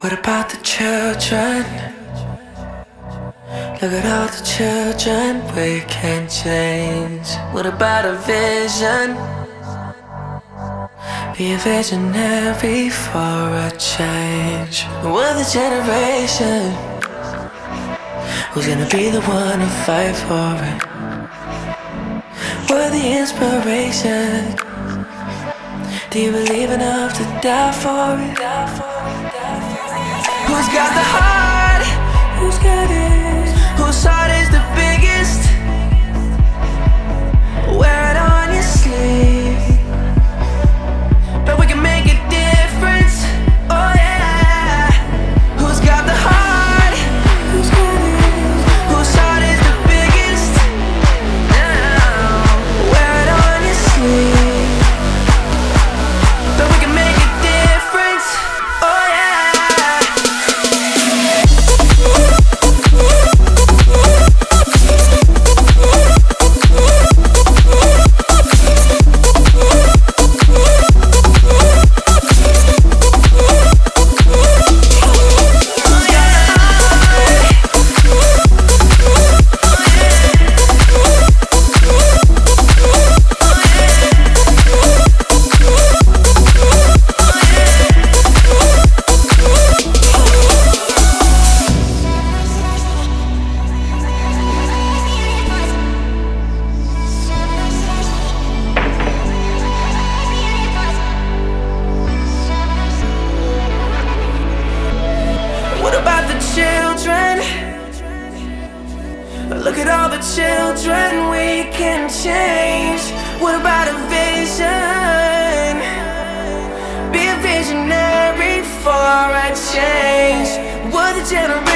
What about the children? Look at all the children we can change. What about a vision? Be a visionary for a change. We're the generation who's gonna be the one to fight for it. We're the inspiration. Do you believe enough to die for it? Who's got the heart? Who's got it? Whose heart is the biggest? Wear it on your sleeve. But we can make a difference. Oh yeah. Who's got the heart? Who's got it? Whose heart is the biggest? Now, wear it on your sleeve. But we can make a difference. Oh yeah. Look at all the children we can change. What about a vision? Be a visionary for a change. We're the generation.